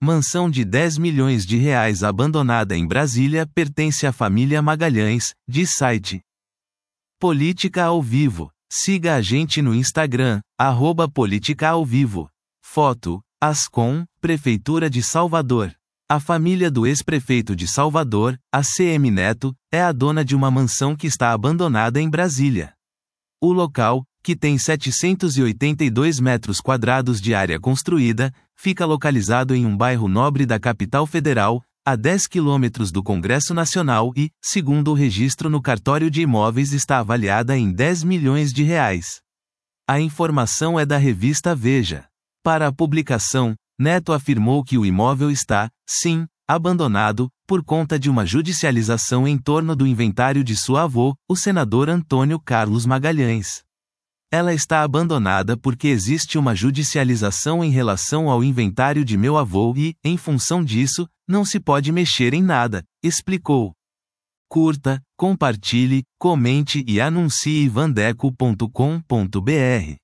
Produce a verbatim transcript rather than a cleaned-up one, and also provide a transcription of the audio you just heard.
Mansão de dez milhões de reais abandonada em Brasília pertence à família Magalhães, diz site. Política ao Vivo. Siga a gente no Instagram, arroba Política ao Vivo. Foto, Ascom, Prefeitura de Salvador. A família do ex-prefeito de Salvador, A C M Neto, é a dona de uma mansão que está abandonada em Brasília. O local, que tem setecentos e oitenta e dois metros quadrados de área construída, fica localizado em um bairro nobre da capital federal, a dez quilômetros do Congresso Nacional e, segundo o registro no cartório de imóveis, está avaliada em dez milhões de reais. A informação é da revista Veja. Para a publicação, Neto afirmou que o imóvel está, sim, abandonado, por conta de uma judicialização em torno do inventário de sua avó, o senador Antônio Carlos Magalhães. Ela está abandonada porque existe uma judicialização em relação ao inventário de meu avô e, em função disso, não se pode mexer em nada, explicou. Curta, compartilhe, comente e anuncie vandeco ponto com ponto br.